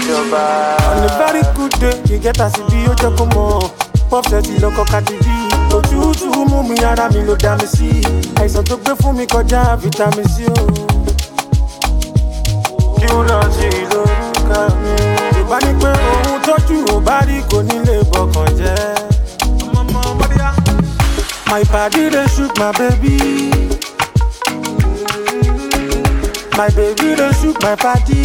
On a very good day, you get a CB, you just come on. Pop set, you look at TV. Òtútù mú mi ara mi ló dá mi sí. Àìsàn tó gbé fún mi kọjá vitamin C o. Kí ó lọ sí lórúkọ mi. Yorùbá ní pé ohun tójú ò bá rí kò ní lè bọkàn jẹ́. My body dey shook my baby. My baby dey shook my body.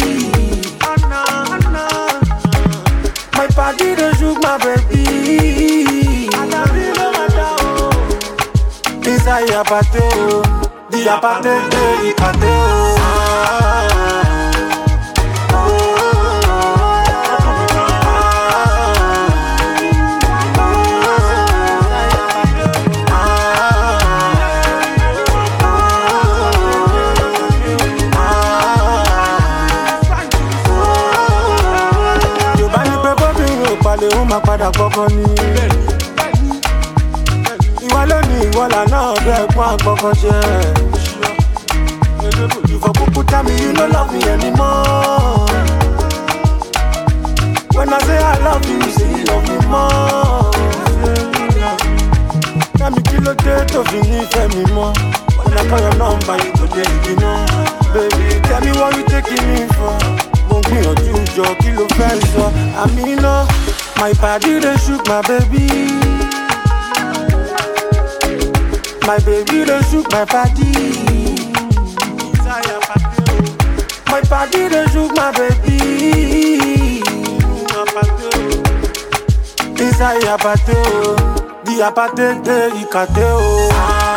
My body dey shook my baby. Inside apate o, the apate dey ikate o. Yorùbá ní pé bóbìnrin ò palẹ̀ ó máa padà kọ́kọ́ ní. Ìwọ lónìí ìwọ́là náà bẹ́ẹ̀ pọ́n àgbọ̀kan jẹ́. You for people tell me you no love me anymore. When I say I love you, you say you love me more. Tell me kí ló dé tó fi nífẹ̀ẹ́ mi mọ́. When I call your number, you go dey ignore. Baby, tell me what you taking me for. Mo ń gbìyànjú jọ kí ló fẹ́ sọ. Àmì náà, my body dey shook my baby. My baby dey shook my body. My body dey shook my baby. Inside apate o, the apate dey ikate o.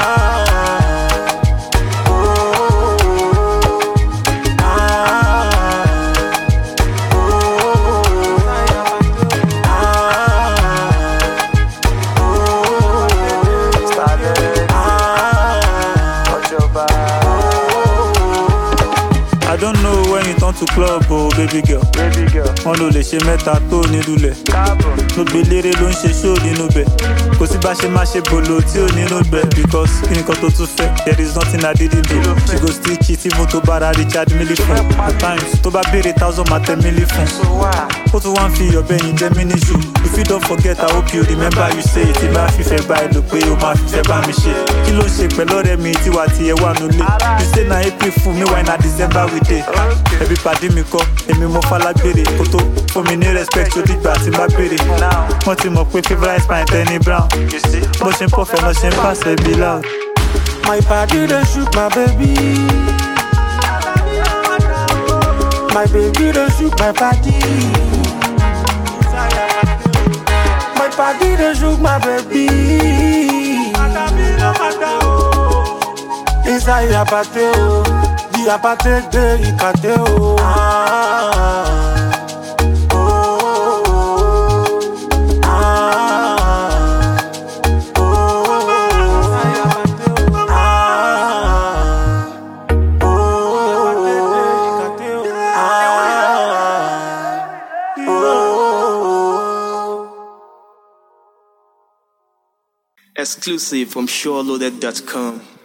I don't know when you turn to club, oh baby girl. Wọ́n ló lè ṣe mẹ́ta tó nílùlẹ̀. Gbogbo eléré ló ń ṣe show nínú bẹ̀. Kò sí bá ṣe máa ṣe bolo tí ò nínú bẹ̀. Because kí nìkan tó tún fẹ́, there is nothing I didn't do. She go still cheat even tó bára Richard Mille fún. At times tó bá béèrè 1,000 máa tẹ mílí fún. Ó tún wá ń fi ọ̀bẹ yìí jẹ́ mí níṣu. If you don't forget, I hope you remember you say it. Tí bá fífẹ́ bá ẹ lò pé ó máa fífẹ́ bá mi ṣe. Kí ló ń ṣe pẹ̀lú ọ̀rẹ́ mi tí wà tiẹ̀ wà nulẹ̀? You say na April fún mi, why na December we dey? Ẹbí pàdé mi kọ́, èmi mo falágbèrè. Kó tó fún mi ní respect tó dìgbà tí bá béèrè. Wọ́n ti mọ̀ pé favourite spine Tenny Brown. Bó ṣe ń pọ̀fẹ́ náà ṣe ń pàṣẹ bí loud. My body dey shook my baby. My baby dey shook my body. My body dey shook my baby. Inside apate o, the apate dey ikate o. Exclusive from SureLoaded.com.